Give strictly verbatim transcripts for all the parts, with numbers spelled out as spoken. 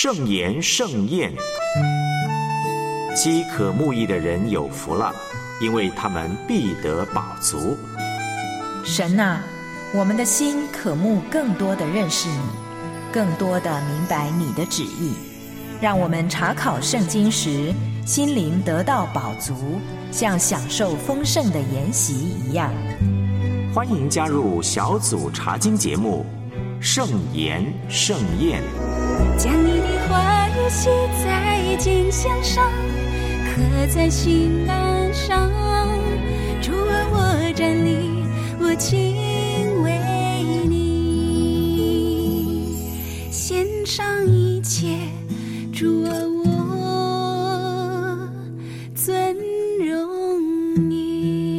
圣言盛宴。饥渴慕义的人有福了，因为他们必得饱足。 神啊，我们的心渴慕更多的认识你，更多的明白你的旨意，让我们查考圣经时心灵得到饱足，像享受丰盛的筵席一样。 欢迎加入小组查经节目圣言盛宴。 将你的话语写在经箱上，刻在心栏上。主啊，我站立，我敬畏你，献上一切。主啊，我尊荣你。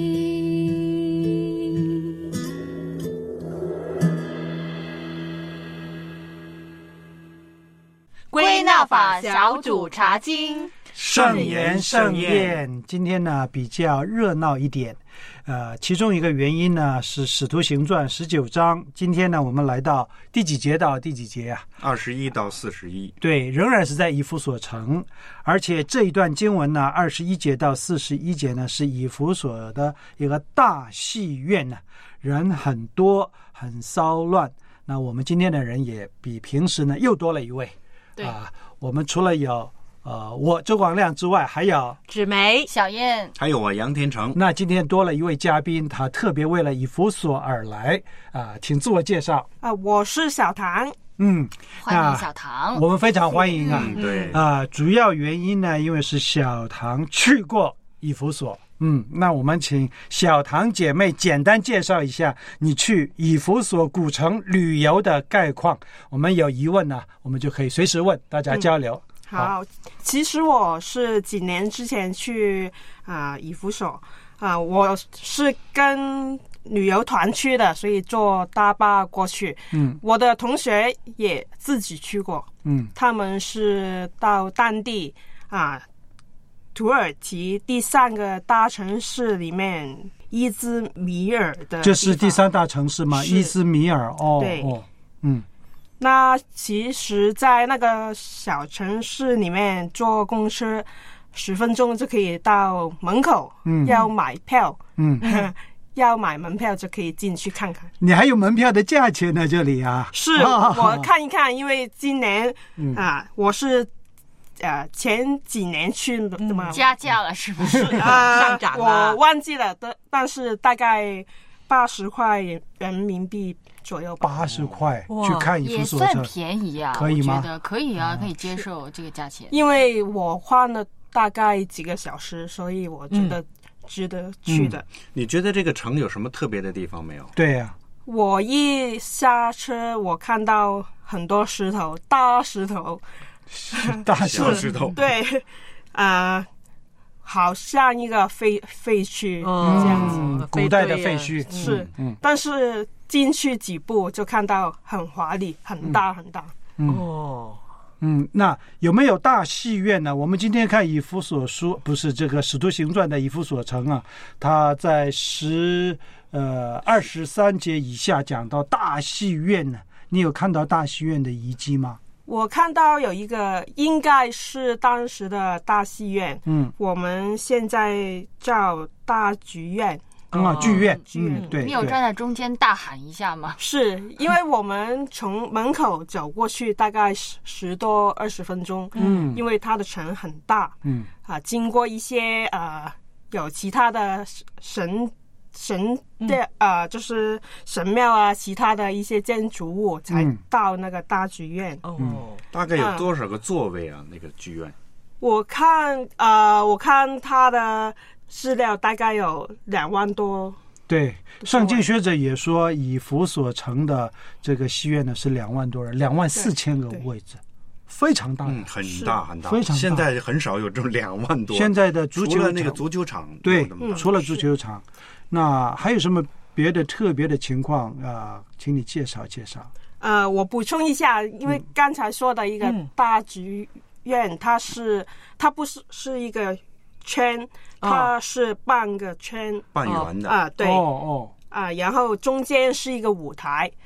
归纳法小组查经， 圣言盛宴，今天呢比较热闹一点，呃，其中一个原因呢是《使徒行传》十九章。今天呢，我们来到第几节到第几节啊？ 二十一到四十一。 对，仍然是在以弗所城，而且这一段经文呢，二十一节到四十一节呢，是以弗所的一个大戏院呢，人很多，很骚乱。那我们今天的人也比平时呢又多了一位。对啊，我们除了有呃我周广亮之外，还有芷梅、小燕， 还有我杨天成。 那今天多了一位嘉宾，他特别为了以弗所而来啊、呃，请自我介绍。 啊、呃，我是小唐。 嗯， 欢迎小唐， 我们非常欢迎啊。 嗯、对啊、呃，主要原因呢，因为是小唐去过以弗所。嗯，那我们请小唐姐妹简单介绍一下你去以弗所古城旅游的概况。我们有疑问呢，我们就可以随时问，大家交流。 嗯、好, 好，其实我是几年之前去啊、呃、以弗所啊、呃，我是跟旅游团去的，所以坐大巴过去。嗯，我的同学也自己去过。嗯，他们是到当地啊。土耳其第三个大城市里面，伊兹密尔的， 这是第三大城市吗？伊兹密尔哦， 对， 哦，嗯， 那其实，在那个小城市里面坐公车，十分钟就可以到门口，嗯，要买票，嗯，要买门票就可以进去看看。 你还有门票的价钱呢？这里啊， 是我看一看，因为今年、嗯、啊，我是。呃，前几年去的嘛、 嗯，加价了是不是？ 啊、 上涨了， 我忘记了，但但是大概八十块人民币左右吧。 八十块去看以弗所城， 也算便宜啊， 可以吗？ 我觉得可以啊，可以接受这个价钱。 因为我花了大概几个小时，所以我觉得值得去的。 嗯、你觉得这个城有什么特别的地方没有？ 对呀、啊， 我一下车，我看到很多石头，大石头。 大石头， 对，啊、呃，好像一个废废墟这样子、 嗯，古代的废墟是、嗯，但是进去几步就看到很华丽、很大很大。 嗯、哦，嗯，那有没有大戏院呢？我们今天看以弗所书，不是这个《使徒行传》的以弗所城啊，它在十呃二十三节以下讲到大戏院呢。你有看到大戏院的遗迹吗？ 我看到有一个应该是当时的大戏院，嗯，我们现在叫大剧院。 啊、嗯，剧院， 嗯，对。你有站在中间大喊一下吗？ 是因为我们从门口走过去大概十十多二十分钟，嗯，因为它的城很大，嗯，啊，经过一些呃有其他的神。神的、嗯、呃，就是神庙啊，其他的一些建筑物，才到那个大剧院。 哦、嗯，大概有多少个座位啊？嗯、那个剧院？ 我看呃，我看他的资料大概有两万多。 对，上经学者也说，以弗所城的这个戏院呢是两万多人，两万四千个位置。非常大， 嗯，很大很大， 非常大。 现在很少有这种两万多。 现在的足球除了那个足球场， 对，嗯、除了足球场，那还有什么别的特别的情况啊、呃？请你介绍介绍。 呃，我补充一下，因为刚才说的一个大剧院，嗯、它是它不是是一个圈，它是半个圈， 半圆的啊、呃，对， 哦哦， 啊、呃，然后中间是一个舞台。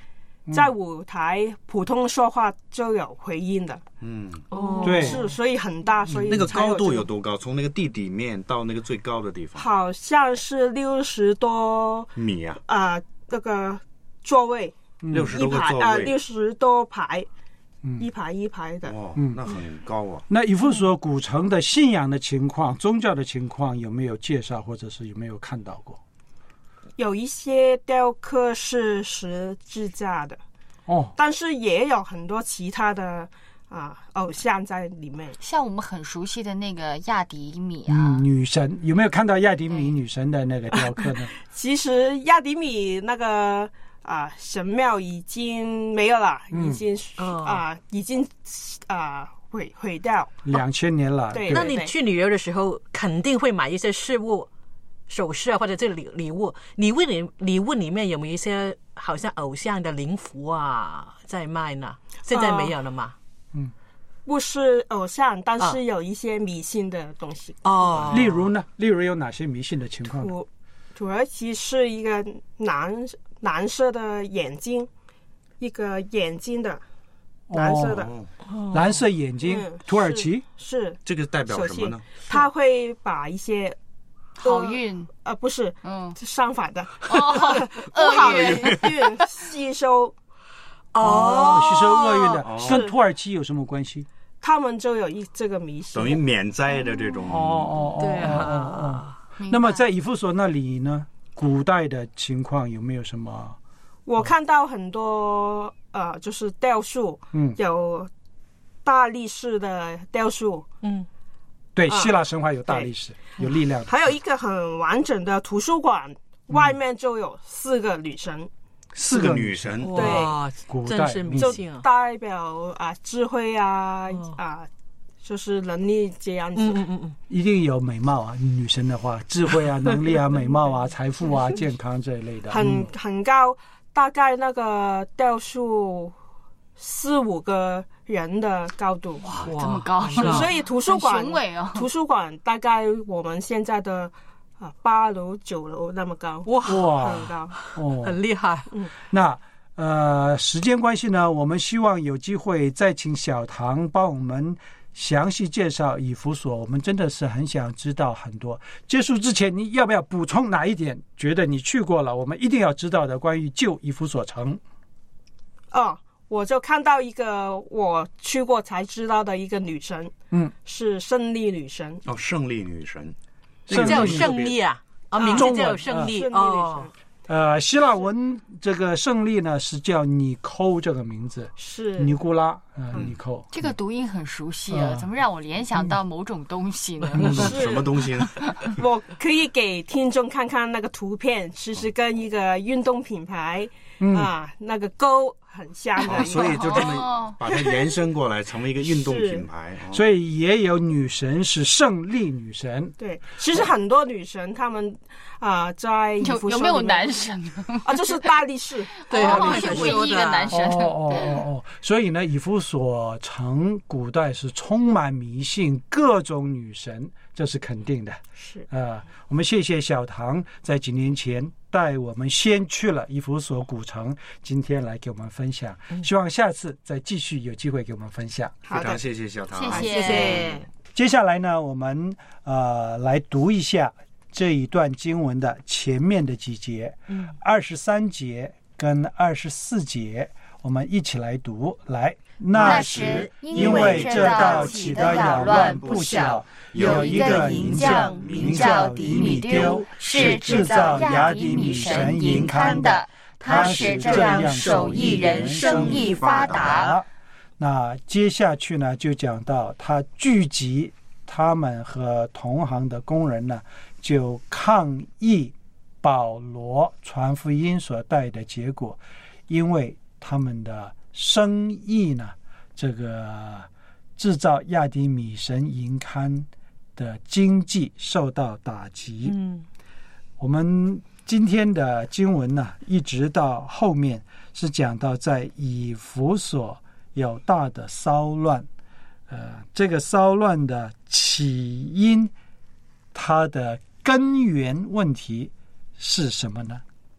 在舞台普通说话就有回音的。 嗯， 哦， 对是，所以很大，所以那个高度才有这有多高？从那个地底面到那个最高的地方， 好像是六十多米啊， 啊、呃，那个座位六十一排啊， 多个座位， 六十多排， 嗯一排一排的。 哇， 嗯那很高啊。 那以弗所古城的信仰的情况、宗教的情况有没有介绍，或者是有没有看到过？ 有一些雕刻是十字架的， 哦， 但是也有很多其他的啊、偶像在里面。 像我们很熟悉的那个亚迪米啊， 嗯，女神有没有看到亚迪米女神的那个雕刻呢？ 其实亚迪米那个啊、神庙已经没有了， 嗯已经啊、已经啊、毁毁掉。 两千年了， 对对那你去旅游的时候，肯定会买一些饰物、首饰啊，或者这礼礼物。礼物里礼物里面有没有一些好像偶像的灵符啊在卖呢？现在没有了吗？ 不是偶像，但是有一些迷信的东西。 哦， 例如呢？例如有哪些迷信的情况呢？ 土土耳其是一个蓝蓝色的眼睛，一个眼睛的蓝色的， 哦， 蓝色眼睛， 嗯土耳其是这个代表什么呢？ 他会把一些好运， 呃不是嗯， 相反的哦， 不好鳄的鱼， 运吸收， 哦，吸收厄运的， 哦跟土耳其有什么关系？ 他们就有一这个迷信， 等于免灾的这种。 哦哦哦， 对哦哦啊， 明白那么在以弗所那里呢，古代的情况有没有什么？ 我看到很多呃，就是雕塑， 嗯， 有大力士的雕塑， 嗯， 对， 啊希腊神话有大力士，有力量的。 还有一个很完整的图书馆，外面就有四个女神， 四个女神， 哇， 古代真是迷就信啊！ 代表啊智慧啊哦啊，就是能力这样子。 嗯嗯嗯嗯， 一定有美貌啊，女神的话，智慧啊、能力啊、美貌啊、财富啊、健康这一类的。 很嗯很高，大概那个雕塑四五个人的高度。 哇这么高， 是啊所以图书馆很雄伟哦， 图书馆大概我们现在的啊八楼九楼那么高， 哇， 哇很高。 哦， 很厉害。 那呃，时间关系呢，我们希望有机会再请小唐帮我们详细介绍以弗所。我们真的是很想知道很多。结束之前，你要不要补充哪一点？觉得你去过了，我们一定要知道的关于旧以弗所城？ 哦，我就看到一个我去过才知道的一个女神， 嗯， 是胜利女神。 哦，胜利女神， 胜利叫女胜利啊，啊，名字中文叫胜利胜利女哦神。 呃，希腊文这个胜利呢是叫尼寇这个名字， 是尼古拉，呃，尼寇。 这个读音很熟悉啊， 嗯怎么让我联想到某种东西呢？ 是什么东西呢？ 我可以给听众看看那个图片，其实跟一个运动品牌、 嗯啊那个勾很像的一哦， 个。 所以就这么哦把它延伸过来，成为一个运动品牌。哦所以也有女神是胜利女神， 对，其实很多女神她们啊、在以弗所有有没有里面男神？ 啊？就是大力士， 对啊， 哦你所是唯一的说的男神哦哦哦哦，所以呢，以弗所城古代是充满迷信，各种女神，这是肯定的。 是呃，我们谢谢小唐在几年前带我们先去了以弗所古城，今天来给我们分享，希望下次再继续有机会给我们分享。 好的非常，谢谢小唐， 谢谢谢。 接下来呢，我们呃来读一下这一段经文的前面的几节，嗯，二十三节跟二十四节，我们一起来读。来， 那时因为这道起的扰乱不小，有一个银匠名叫底米丢，是制造雅底米神银龛的，他使这样手艺人生意发达。 那接下去呢，就讲到他聚集他们和同行的工人呢，就抗议保罗传福音所带的结果，因为他们的生意呢，这个制造亚底米神银龛的经济受到打击。 嗯， 我们今天的经文呢，一直到后面是讲到在以弗所有大的骚乱，呃，这个骚乱的起因，它的根源问题是什么呢？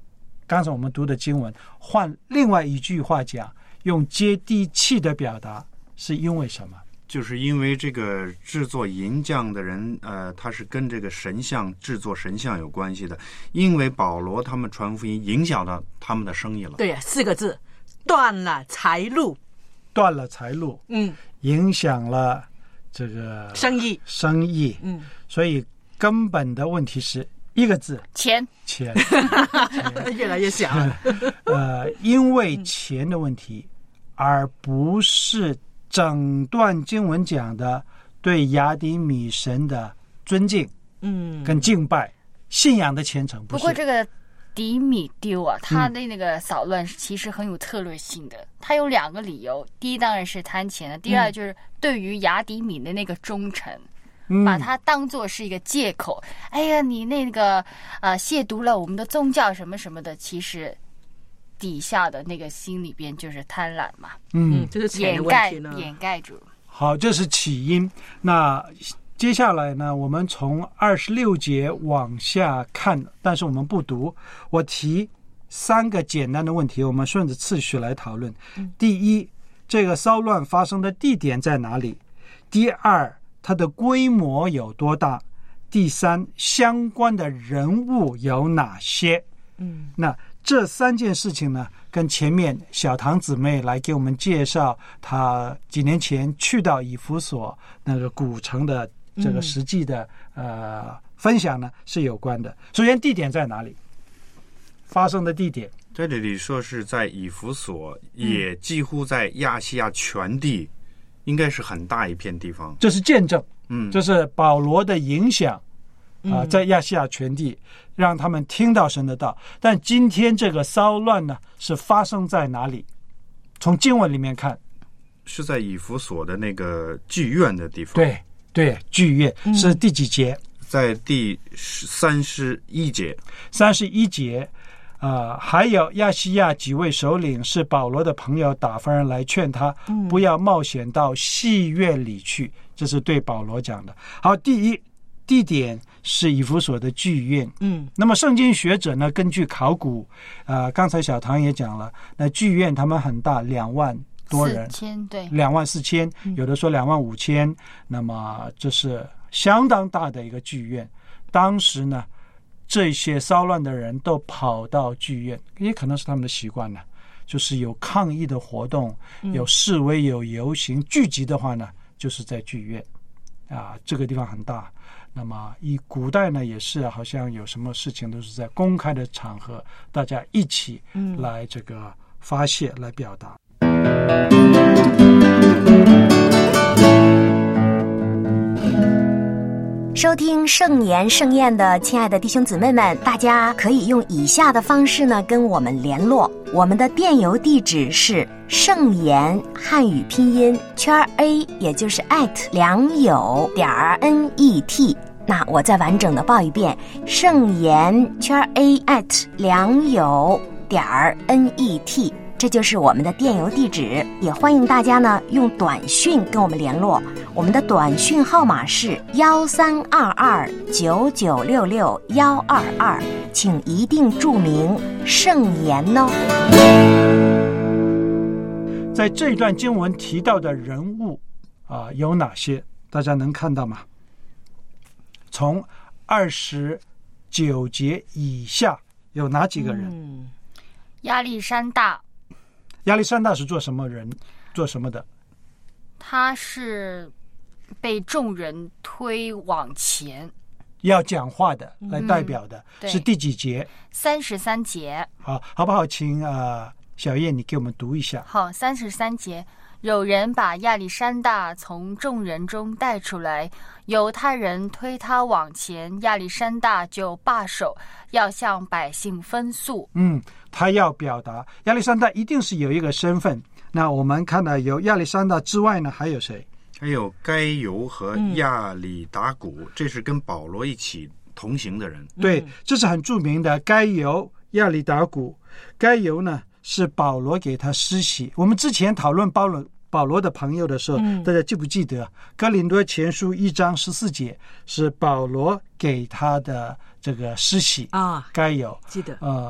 刚才我们读的经文，换另外一句话讲，用接地气的表达，是因为什么？ 就是因为这个制作银匠的人，呃，他是跟这个神像制作神像有关系的。因为保罗他们传福音影响到他们的生意了。 对呀、啊，四个字，断了财路， 断了财路， 嗯， 影响了这个生意， 生意， 嗯， 所以根本的问题是一个字， 钱， 钱， 越来越小。 呃，因为钱的问题，而不是整段经文讲的对亚底米神的尊敬， 嗯， 跟敬拜、信仰的虔诚。不不过这个底米丢啊，他的那个骚乱其实很有策略性的。他有两个理由，第一当然是贪钱的，第二就是对于亚底米的那个忠诚。 嗯、 把它当作是一个借口，哎呀，你那个呃亵渎了我们的宗教什么什么的，其实底下的那个心里边就是贪婪嘛， 嗯， 这是钱的掩盖问题呢， 掩盖住。 好，这是起因。那接下来呢，我们从二十六节往下看，但是我们不读。我提三个简单的问题，我们顺着次序来讨论。 嗯、 第一，这个骚乱发生的地点在哪里？第二，它的规模有多大？第三，相关的人物有哪些？ 嗯， 那这三件事情呢，跟前面小唐姊妹来给我们介绍她几年前去到以弗所那个古城的这个实际的、嗯、呃分享呢是有关的。首先，地点在哪里？发生的地点在这里说是在以弗所，也几乎在亚细亚全地，应该是很大一片地方。 这是见证， 嗯， 这是保罗的影响啊、呃， 嗯、 在亚细亚全地让他们听到神的道。但今天这个骚乱呢，是发生在哪里？从经文里面看， 是在以弗所的那个剧院的地方。 对对，剧院是第几节？ 嗯、在第三十一节。 三十一节。呃，还有亚细亚几位首领是保罗的朋友，打发人来劝他不要冒险到戏院里去，这是对保罗讲的。好，第一地点是以弗所的剧院。 嗯， 那么圣经学者呢，根据考古，呃，刚才小唐也讲了，那剧院他们很大，两万多人， 四千对， 两万四千，有的说两万五千，那么这是相当大的一个剧院。当时呢，这些骚乱的人都跑到剧院，也可能是他们的习惯呢，就是有抗议的活动，有示威，有游行，聚集的话呢，就是在剧院啊，这个地方很大。那么以古代呢，也是好像有什么事情都是在公开的场合，大家一起来这个发泄，来表达。 收听圣言盛宴的亲爱的弟兄姊妹们，大家可以用以下的方式呢跟我们联络。我们的电邮地址是圣言汉语拼音圈 A， 也就是 at 良友点 net。那我再完整的报一遍，圣言圈 A at 良友点 net。这就是我们的电邮地址，也欢迎大家呢用短讯跟我们联络。我们的短讯号码是幺三二二九九六六幺二二，请一定注明圣言哦。 在这一段经文提到的人物啊、呃、有哪些？大家能看到吗？从二十九节以下有哪几个人？ 嗯、 亚历山大。 亚历山大是做什么人？做什么的？ 他是被众人推往前， 要讲话的，来代表的， 嗯、 是第几节？ 三十三节。 好，好不好？请呃小叶你给我们读一下。 好，三十三节。有人把亚历山大从众人中带出来，犹太人推他往前，亚历山大就罢手，要向百姓分诉。 嗯，他要表达亚历山大一定是有一个身份。那我们看到有亚历山大之外呢，还有谁？ 还有该犹和亚里达古、嗯、这是跟保罗一起同行的人。 对，这是很著名的该犹、亚里达古。该犹呢是保罗给他施洗。我们之前讨论保罗保罗的朋友的时候、嗯、大家记不记得哥林多前书一章十四节是保罗给他的这个施洗啊？ 该犹记得。 呃，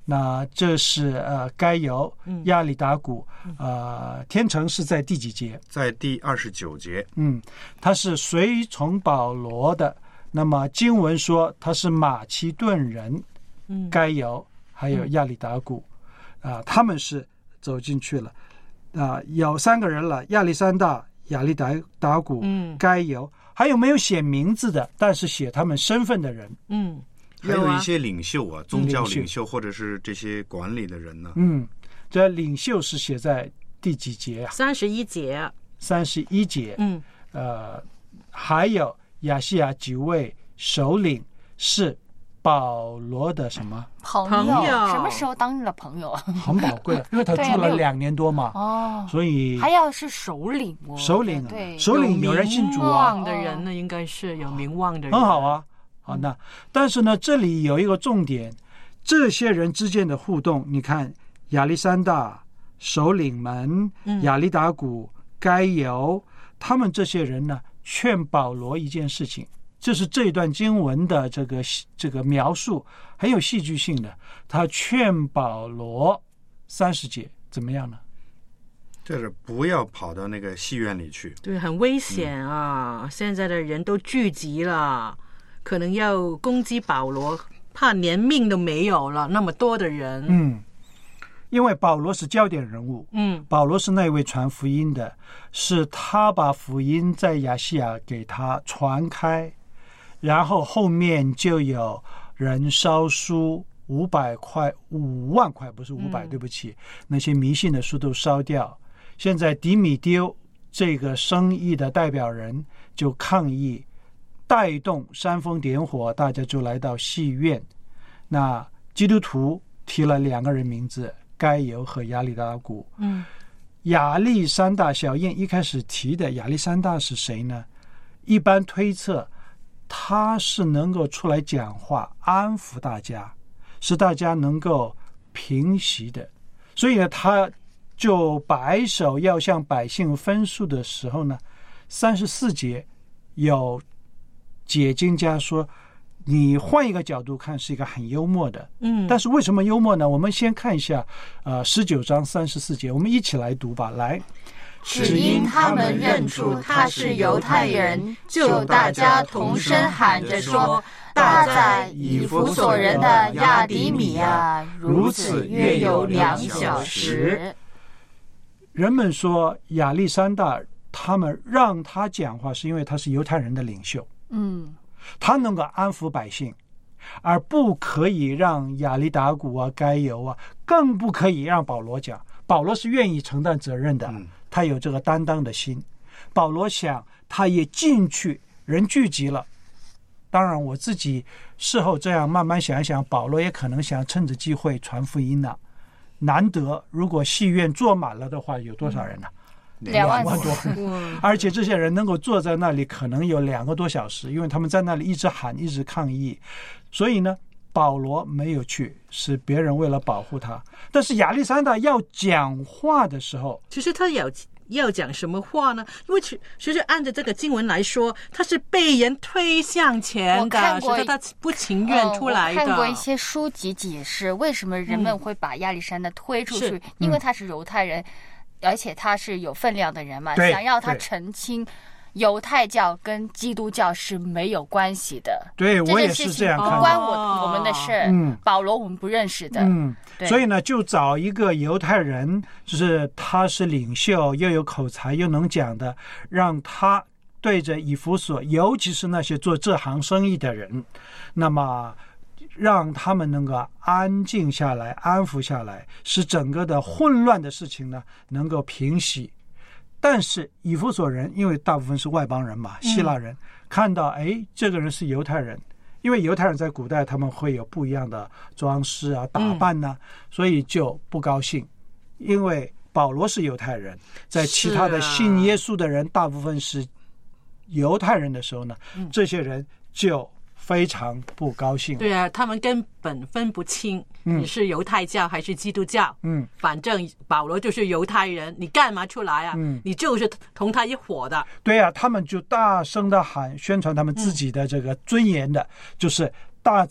那这是呃该由、亚里达古，呃，天成是在第几节？ 在第二十九节。 嗯，他是随从保罗的。那么经文说他是马其顿人，嗯，该由还有亚里达古，啊、呃，他们是走进去了。啊、呃，有三个人了，亚历山大、亚里达达古、嗯，该由，还有没有写名字的？但是写他们身份的人， 嗯。 还有一些领袖啊，宗教领袖或者是这些管理的人呢。 嗯，这领袖是写在第几节啊？ 三十一节。 三十一节。 嗯， 呃，还有亚细亚几位首领是保罗的什么朋友？ 朋友什么时候当了朋友？ 很宝贵，因为他住了两年多嘛。 哦， 所以还要是首领哦。 首领， 对， 首领有人信主啊。 有名望的人呢，应该是有名望的人， 很好啊。好，那但是呢，这里有一个重点，这些人之间的互动，你看亚历山大首领们、亚里达古、该由，他们这些人呢，劝保罗一件事情，这是这一段经文的这个这个描述很有戏剧性的。他劝保罗三十节怎么样呢？ 就是不要跑到那个戏院里去， 对，很危险啊！嗯、现在的人都聚集了。可能要攻击保罗，怕连命都没有了，那么多的人。 嗯，因为保罗是焦点人物。 嗯， 保罗是那位传福音的，是他把福音在亚细亚给他传开，然后后面就有人烧书五百块、五万块，不是五百、嗯，对不起，那些迷信的书都烧掉。现在迪米丢这个生意的代表人就抗议。带动煽风点火，大家就来到戏院。那基督徒提了两个人名字，该由和亚里达古。 嗯， 亚历山大小燕一开始提的亚历山大是谁呢？一般推测他是能够出来讲话，安抚大家，使大家能够平息的。所以呢，他就摆手要向百姓分诉的时候呢，三十四节有。解经家说，你换一个角度看是一个很幽默的， 嗯， 但是为什么幽默呢？我们先看一下，呃，十九章三十四节，我们一起来读吧。来， 只因他们认出他是犹太人，就大家同声喊着说：“大在以弗所人的亚底米亚。”如此约有两小时。 人们说亚历山大他们让他讲话，是因为他是犹太人的领袖。 嗯， 他能够安抚百姓，而不可以让亚里达古啊、该由啊，更不可以让保罗讲。保罗是愿意承担责任的，他有这个担当的心。保罗想，他也进去，人聚集了。当然，我自己事后这样慢慢想一想，保罗也可能想趁着机会传福音呢。难得，如果戏院坐满了的话，有多少人呢？ 两万多人，而且这些人能够坐在那里，可能有两个多小时，因为他们在那里一直喊，一直抗议。所以呢，保罗没有去，是别人为了保护他。但是亚历山大要讲话的时候， 其实他要要讲什么话呢？因为其实按照这个经文来说，他是被人推向前的，是他不情愿出来的。 我看过一些书籍解释，为什么人们会把亚历山大推出去，嗯、因为他是犹太人。而且他是有分量的人嘛，想要他澄清犹太教跟基督教是没有关系的。 对，我也是这样看的， 不关我、哦、我们的事。 嗯， 保罗我们不认识的。 嗯，所以呢，就找一个犹太人，就是他是领袖，又有口才，又能讲的，让他对着以弗所，尤其是那些做这行生意的人，那么。让他们能够安静下来，安抚下来，使整个的混乱的事情呢能够平息。但是以弗所人因为大部分是外邦人嘛，希腊人、嗯、看到哎这个人是犹太人，因为犹太人在古代他们会有不一样的装饰啊打扮呢、啊嗯、所以就不高兴。因为保罗是犹太人，在其他的信耶稣的人、啊、大部分是犹太人的时候呢、嗯、这些人就非常不高兴。 对啊，他们根本分不清你是犹太教还是基督教。 嗯， 反正保罗就是犹太人，你干嘛出来啊？ 嗯， 你就是同他一伙的。 对啊，他们就大声的喊，宣传他们自己的这个尊严的，嗯、就是大在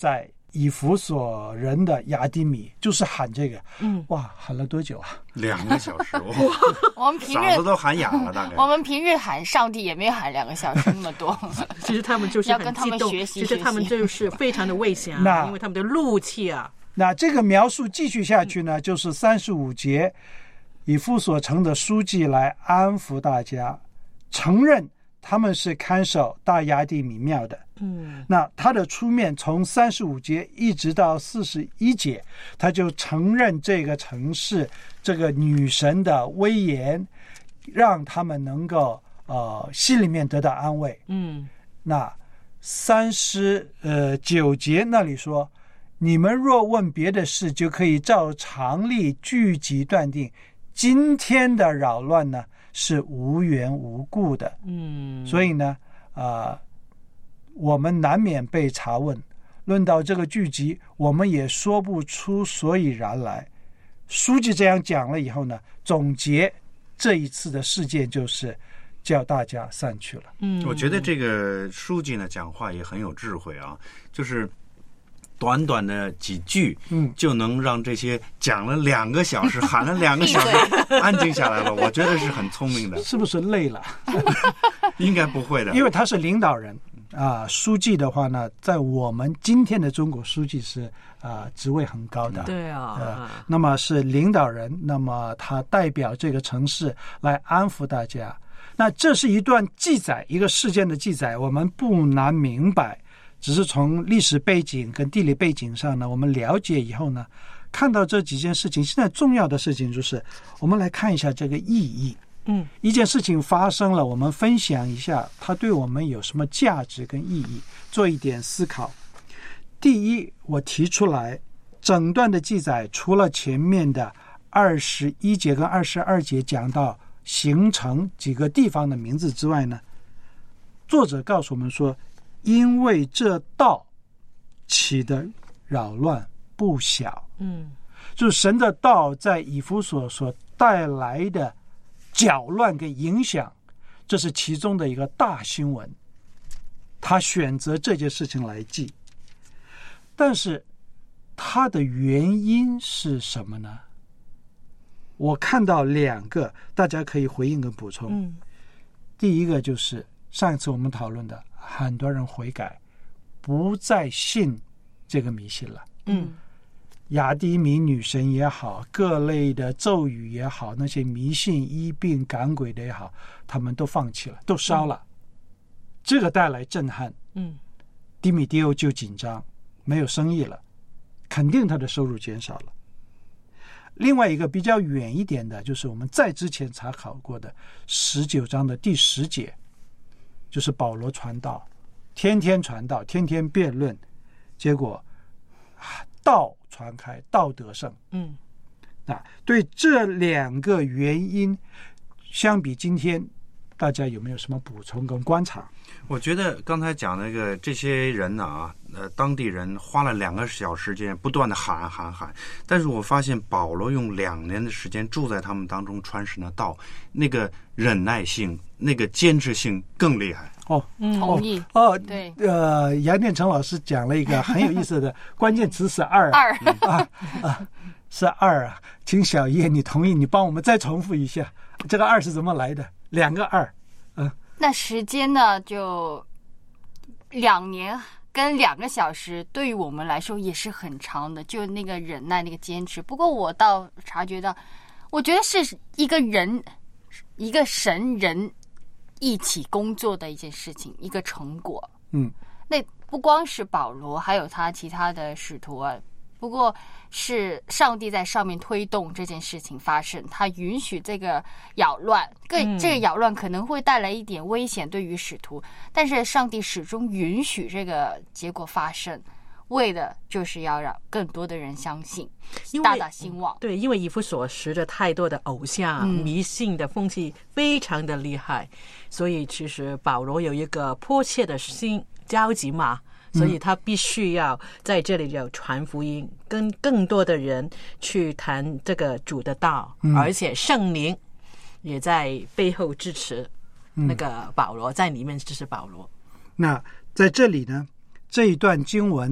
以弗所人的亚底米，就是喊这个， 嗯， 哇，喊了多久啊？ 两个小时，哇， 我们平日嗓子都喊哑了，大概。 我们平日喊上帝也没有喊两个小时那么多。 其实他们就是很要跟他激动， 们学习其实他们就是非常的畏降， 那因为他们的怒气啊。 那这个描述继续下去呢，就是三十五节，以弗所城的书记来安抚大家，承认他们是看守大亚底米庙的。 嗯， 那他的出面从三十五节一直到四十一节，他就承认这个城市这个女神的威严，让他们能够呃心里面得到安慰。 嗯， 那三十呃九节那里说，你们若问别的事，就可以照常例聚集断定，今天的扰乱呢是无缘无故的。 嗯， 所以呢，呃，我们难免被查问。论到这个聚集，我们也说不出所以然来。书记这样讲了以后呢，总结这一次的事件就是叫大家散去了。 嗯， 我觉得这个书记呢讲话也很有智慧啊，就是短短的几句， 嗯， 就能让这些讲了两个小时、喊了两个小时安静下来了。我觉得是很聪明的。 是不是累了？ 应该不会的， 因为他是领导人啊。书记的话呢，在我们今天的中国，书记是啊职位很高的。 对啊， 呃，那么是领导人，那么他代表这个城市来安抚大家。那这是一段记载，一个事件的记载，我们不难明白。只是从历史背景跟地理背景上呢，我们了解以后呢，看到这几件事情，现在重要的事情就是我们来看一下这个意义。 嗯， 一件事情发生了，我们分享一下它对我们有什么价值跟意义，做一点思考。第一，我提出来，整段的记载除了前面的二十一节跟二十二节讲到形成几个地方的名字之外呢，作者告诉我们说，因为这道起的扰乱不小。 嗯， 就是神的道在以弗所所带来的搅乱跟影响，这是其中的一个大新闻。他选择这件事情来记，但是它的原因是什么呢？我看到两个，大家可以回应跟补充。 嗯， 第一个就是上一次我们讨论的，很多人悔改，不再信这个迷信了。 嗯， 亚底米女神也好，各类的咒语也好，那些迷信医病赶鬼的也好，他们都放弃了，都烧了。嗯，这个带来震撼。 嗯， 迪米迪欧就紧张，没有生意了，肯定他的收入减少了。另外一个比较远一点的，就是我们在之前查考过的十九章的第十节，就是保罗传道，天天传道，天天辩论，结果道传开，道得胜。 嗯， 啊，对这两个原因相比，今天大家有没有什么补充跟观察？ 我觉得刚才讲那个这些人呢啊，呃，当地人花了两个小时间不断的喊喊喊，但是我发现保罗用两年的时间住在他们当中传神的道，那个忍耐性、那个坚持性更厉害。 哦， 同意哦， 对， 呃，杨念成老师讲了一个很有意思的关键词是二二啊啊，是二啊，请小叶你同意，你帮我们再重复一下这个二是怎么来的？两个二，嗯， 那时间呢，就两年跟两个小时，对于我们来说也是很长的，就那个忍耐，那个坚持。不过我倒察觉到，我觉得是一个人，一个神人一起工作的一件事情，一个成果。 嗯， 那不光是保罗，还有他其他的使徒啊。不过是上帝在上面推动这件事情发生，他允许这个扰乱， 嗯、 这个扰乱可能会带来一点危险对于使徒，但是上帝始终允许这个结果发生，为的就是要让更多的人相信，大大兴旺。 对，因为以弗所时的太多的偶像、嗯、迷信的风气非常的厉害，所以其实保罗有一个迫切的心焦急嘛。所以他必须要在这里要传福音，跟更多的人去谈这个主的道， 嗯、 而且圣灵也在背后支持那个保罗，嗯、在里面支持保罗。 那在这里呢，这一段经文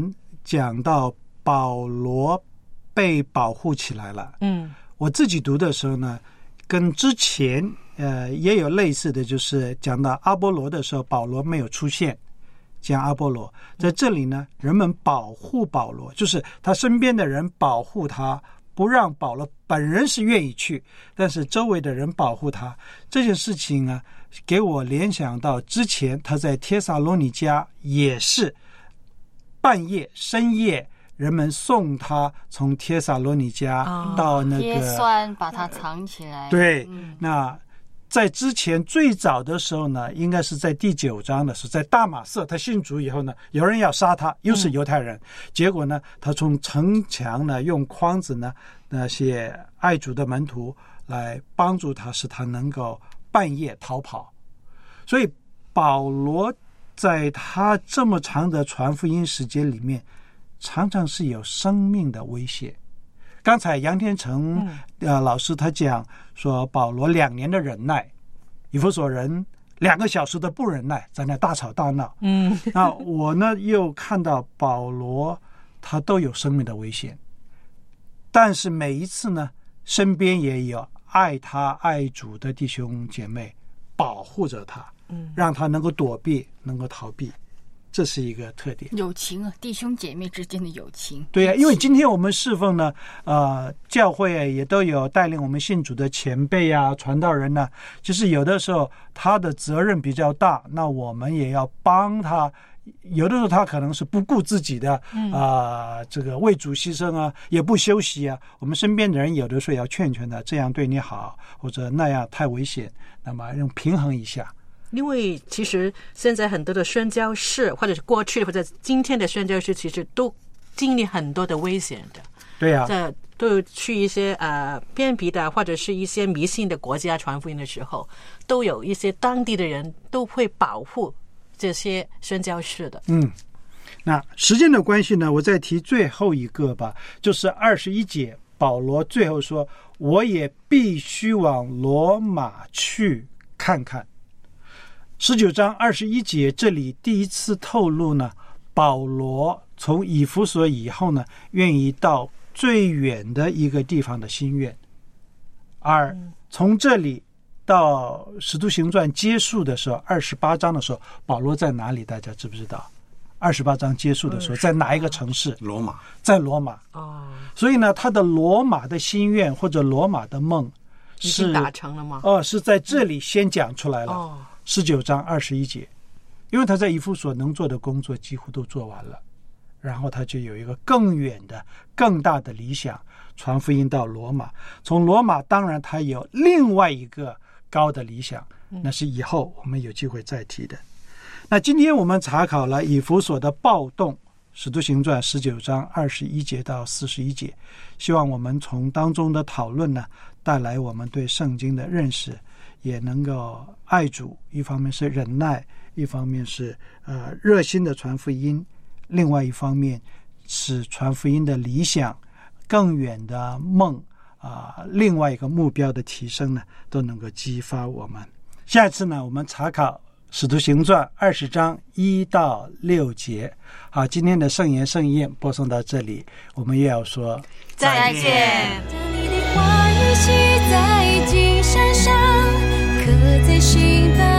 讲到保罗被保护起来了。 嗯， 我自己读的时候呢，跟之前呃也有类似的，就是讲到阿波罗的时候，保罗没有出现。讲阿波罗在这里呢，人们保护保罗，就是他身边的人保护他，不让保罗本人是愿意去，但是周围的人保护他。这件事情呢，给我联想到之前他在帖撒罗尼迦也是半夜深夜，人们送他从帖撒罗尼迦到那个贴酸把他藏起来。 对， 嗯， 那在之前最早的时候呢，应该是在第九章的时候，在大马色他信主以后呢，有人要杀他，又是犹太人，嗯、结果呢，他从城墙呢用筐子呢，那些爱主的门徒来帮助他，使他能够半夜逃跑。所以保罗在他这么长的传福音时间里面，常常是有生命的威胁。刚才杨天成、嗯、呃老师他讲说，保罗两年的忍耐，以弗所人两个小时的不忍耐，在那大吵大闹。 嗯， 那我呢又看到保罗他都有生命的危险，但是每一次呢，身边也有爱他爱主的弟兄姐妹保护着他，嗯，让他能够躲避，能够逃避。这是一个特点， 友情啊，弟兄姐妹之间的友情。 对呀、啊，因为今天我们侍奉呢，呃，教会、啊、也都有带领我们信主的前辈啊、传道人呢、啊。就是有的时候他的责任比较大，那我们也要帮他。有的时候他可能是不顾自己的啊、嗯呃，这个为主牺牲啊，也不休息啊。我们身边的人有的时候要劝劝他，这样对你好，或者那样太危险，那么用平衡一下。 因为其实现在很多的宣教士，或者是过去或者今天的宣教士，其实都经历很多的危险的。 对呀、啊， 在都去一些呃偏僻的或者是一些迷信的国家传福音的时候，都有一些当地的人都会保护这些宣教士的。 嗯，那时间的关系呢，我再提最后一个吧，就是二十一节，保罗最后说：“我也必须往罗马去看看。”十九章二十一节，这里第一次透露呢，保罗从以弗所以后呢，愿意到最远的一个地方的心愿。而从这里到使徒行传结束的时候，二十八章的时候，保罗在哪里？大家知不知道？二十八章结束的时候，在哪一个城市？ 罗马。 在罗马。 哦。 所以呢，他的罗马的心愿或者罗马的梦是已经达成了吗？ 哦，是在这里先讲出来了。 哦。 十九章二十一节，因为他在以弗所能做的工作几乎都做完了，然后他就有一个更远的、更大的理想，传福音到罗马。从罗马，当然他有另外一个高的理想，那是以后我们有机会再提的。那今天我们查考了以弗所的暴动，使徒行传十九章二十一节到四十一节，希望我们从当中的讨论呢，带来我们对圣经的认识，也能够爱主，一方面是忍耐，一方面是呃热心的传福音，另外一方面是传福音的理想、更远的梦啊、呃，另外一个目标的提升呢，都能够激发我们。下一次呢，我们查考使徒行传二十章一到六节。好，今天的圣言盛宴播送到这里，我们又要说再见。 将你的话语写在金山上，刻在心版。